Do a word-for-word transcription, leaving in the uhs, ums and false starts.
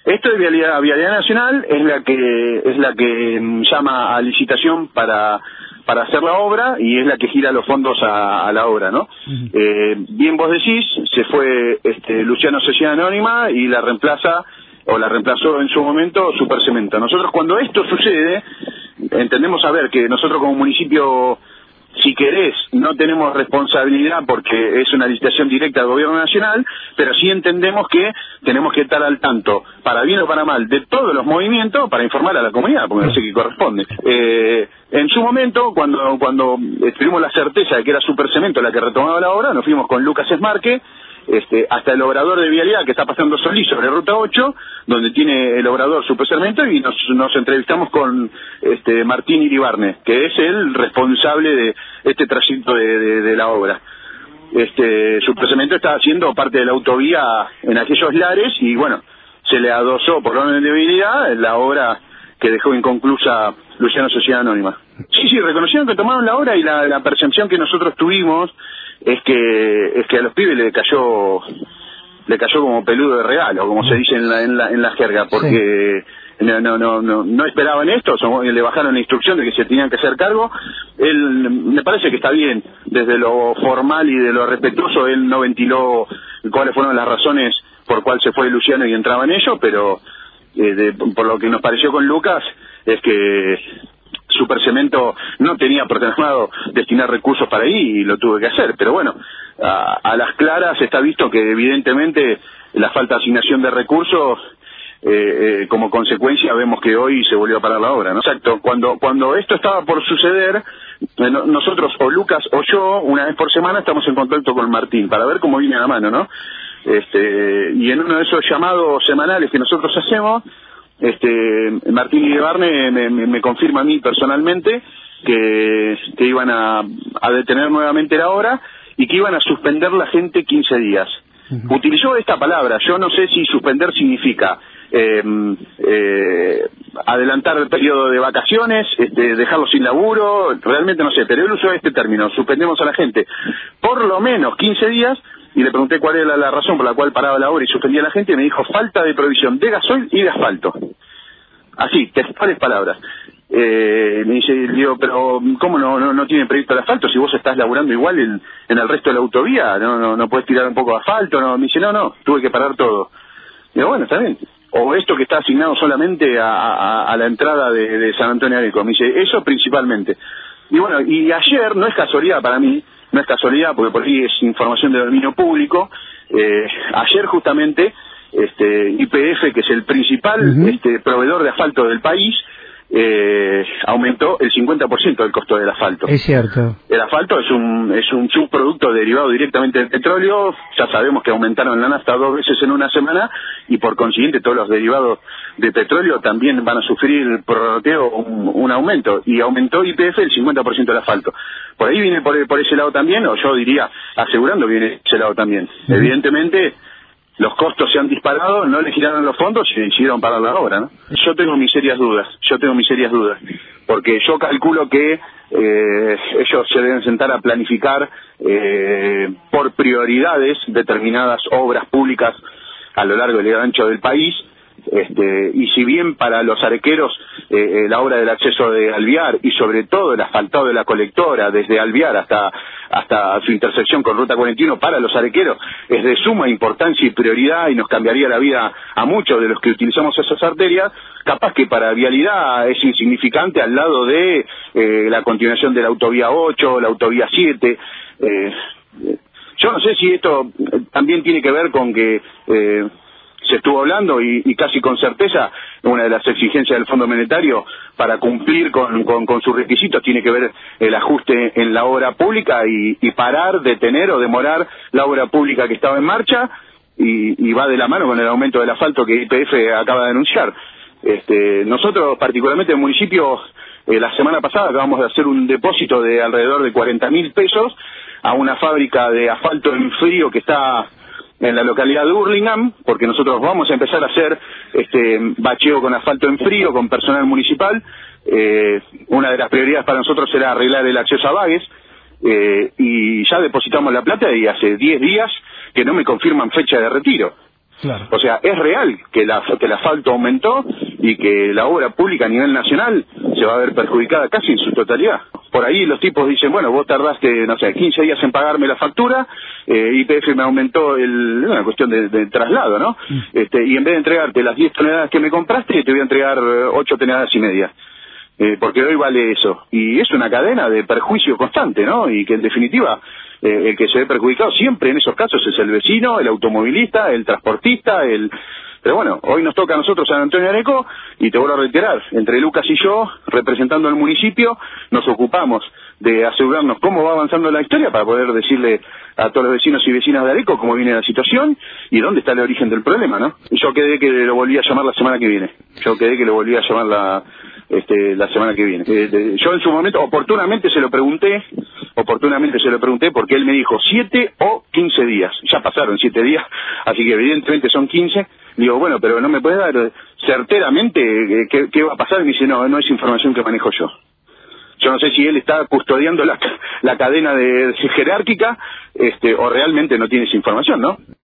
Esto es Vialidad, Vialidad Nacional, es la que es la que mm, llama a licitación para para hacer la obra y es la que gira los fondos a, a la obra, ¿no? Uh-huh. eh, bien vos decís, se fue este, Luciano Sociedad Anónima y la reemplaza, o la reemplazó en su momento Supercemento. Nosotros cuando esto sucede, entendemos a ver que nosotros como municipio, si querés, no tenemos responsabilidad porque es una licitación directa del gobierno nacional, pero sí entendemos que tenemos que estar al tanto, para bien o para mal, de todos los movimientos para informar a la comunidad, porque no sé qué corresponde. Eh, en su momento, cuando cuando tuvimos la certeza de que era Supercemento la que retomaba la obra, nos fuimos con Lucas Esmarque, Este, hasta el obrador de Vialidad que está pasando Solís sobre Ruta ocho, donde tiene el obrador Supercemento, y nos, nos entrevistamos con este, Martín Iribarne, que es el responsable de este trayecto de, de, de la obra. Este, Supercemento está haciendo parte de la autovía en aquellos lares y bueno, se le adosó por orden de Vialidad la obra que dejó inconclusa Luciano Sociedad Anónima. Sí, sí, reconocieron que tomaron la obra y la, la percepción que nosotros tuvimos es que es que a los pibes le cayó le cayó como peludo de regalo, como se dice en la en la, en la jerga, porque sí. no, no no no no esperaban esto, le bajaron la instrucción de que se tenían que hacer cargo. Él me parece que está bien, desde lo formal y de lo respetuoso, él no ventiló cuáles fueron las razones por cuál se fue Luciano y entraban ellos, pero eh, de, por lo que nos pareció con Lucas es que Supercemento no tenía programado destinar recursos para ahí y lo tuve que hacer, pero bueno, a, a las claras está visto que evidentemente la falta de asignación de recursos, eh, eh, como consecuencia vemos que hoy se volvió a parar la obra, ¿no? Exacto, cuando cuando esto estaba por suceder, eh, nosotros o Lucas o yo, una vez por semana estamos en contacto con Martín para ver cómo viene a la mano, ¿no? Este, y en uno de esos llamados semanales que nosotros hacemos, este Martín Iribarne me, me, me confirma a mí personalmente que, que iban a, a detener nuevamente la obra y que iban a suspender la gente quince días. Uh-huh. Utilizó esta palabra, yo no sé si suspender significa eh, eh, adelantar el periodo de vacaciones, este, dejarlo sin laburo, realmente no sé, pero él usó este término, suspendemos a la gente por lo menos quince días. Y le pregunté cuál era la razón por la cual paraba la obra y suspendía a la gente, y me dijo falta de provisión de gasoil y de asfalto. Así, textuales palabras. Eh, me dice, digo, pero ¿cómo no, no no tiene proyecto de asfalto si vos estás laburando igual en, en el resto de la autovía? ¿No no no podés tirar un poco de asfalto? No, me dice, no, no, tuve que parar todo. Digo, bueno, está bien. O esto que está asignado solamente a, a, a la entrada de, de San Antonio Areco. Me dice, eso principalmente. Y bueno, y ayer, no es casualidad para mí, no es casualidad porque por ahí es información de dominio público, eh, ayer justamente este Y P F, que es el principal uh-huh. este proveedor de asfalto del país, eh, aumentó el cincuenta por ciento del costo del asfalto. Es cierto. El asfalto es un es un subproducto derivado directamente del petróleo. Ya sabemos que aumentaron la nafta dos veces en una semana y por consiguiente todos los derivados de petróleo también van a sufrir prorrateo un, un aumento, y aumentó Y P F el cincuenta por ciento del asfalto. Por ahí viene por, por ese lado también, o yo diría asegurando que viene ese lado también. Uh-huh. Evidentemente los costos se han disparado, no le giraron los fondos y decidieron parar la obra, ¿no? Yo tengo mis serias dudas, yo tengo mis serias dudas, porque yo calculo que eh, ellos se deben sentar a planificar eh, por prioridades determinadas obras públicas a lo largo y ancho del país. Este, y si bien para los arequeros eh, eh, la obra del acceso de Alvear y sobre todo el asfaltado de la colectora desde Alvear hasta hasta su intersección con Ruta cuarenta y uno para los arequeros es de suma importancia y prioridad y nos cambiaría la vida a muchos de los que utilizamos esas arterias, capaz que para Vialidad es insignificante al lado de eh, la continuación de la autovía ocho, la autovía siete. eh, yo no sé si esto también tiene que ver con que eh, se estuvo hablando y, y casi con certeza una de las exigencias del Fondo Monetario para cumplir con, con, con sus requisitos tiene que ver el ajuste en la obra pública y, y parar, detener o demorar la obra pública que estaba en marcha, y, y va de la mano con el aumento del asfalto que Y P F acaba de anunciar. Este, nosotros particularmente en el municipio eh, la semana pasada acabamos de hacer un depósito de alrededor de cuarenta mil pesos a una fábrica de asfalto en frío que está en la localidad de Hurlingham, porque nosotros vamos a empezar a hacer este bacheo con asfalto en frío, con personal municipal. Eh, una de las prioridades para nosotros será arreglar el acceso a Bagues, eh, y ya depositamos la plata y hace diez días que no me confirman fecha de retiro. Claro. O sea, es real que, la, que el asfalto aumentó y que la obra pública a nivel nacional se va a ver perjudicada casi en su totalidad. Por ahí los tipos dicen, bueno, vos tardaste, no sé, quince días en pagarme la factura, eh, Y P F me aumentó el, una cuestión de, de traslado, ¿no? Mm. Este, y en vez de entregarte las diez toneladas que me compraste, te voy a entregar ocho toneladas y media. Eh, porque hoy vale eso. Y es una cadena de perjuicio constante, ¿no? Y que en definitiva, eh, el que se ve perjudicado siempre en esos casos es el vecino, el automovilista, el transportista, el... Pero bueno, hoy nos toca a nosotros San Antonio de Areco, y te vuelvo a reiterar, entre Lucas y yo, representando al municipio, nos ocupamos de asegurarnos cómo va avanzando la historia para poder decirle a todos los vecinos y vecinas de Areco cómo viene la situación y dónde está el origen del problema, ¿no? Yo quedé que lo volví a llamar la semana que viene. Yo quedé que lo volví a llamar la... Este, la semana que viene. Eh, de, yo en su momento oportunamente se lo pregunté, oportunamente se lo pregunté porque él me dijo siete o quince días. Ya pasaron siete días, así que evidentemente son quince. Digo, bueno, pero no me puede dar certeramente eh, qué, qué va a pasar. Y me dice, no, no es información que manejo yo. Yo no sé si él está custodiando la, la cadena de, de jerárquica, este, o realmente no tiene esa información, ¿no?